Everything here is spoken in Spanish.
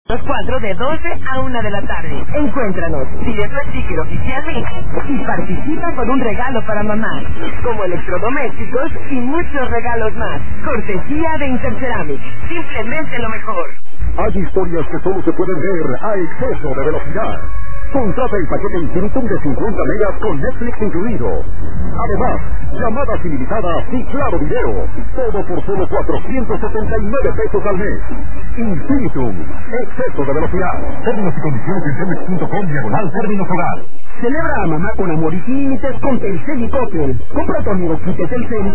Los 4 de 12 a 1 de la tarde. Encuéntranos, pide tu sticker oficialmente y participa con un regalo para mamá, como electrodomésticos y muchos regalos más. Cortesía de Interceramic. Simplemente lo mejor. Hay historias que solo se pueden ver a exceso de velocidad. Contrata el paquete Infinitum de 50 megas con Netflix incluido. Además, llamadas ilimitadas y claro video. Todo por solo 479 pesos al mes. Infinitum. Exceso de velocidad. Términos y condiciones en telmex.com/términos hogar. Celebra a mamá con amor y sin límites con Telcel y Coppel. Compra tu amigo kit de Telcel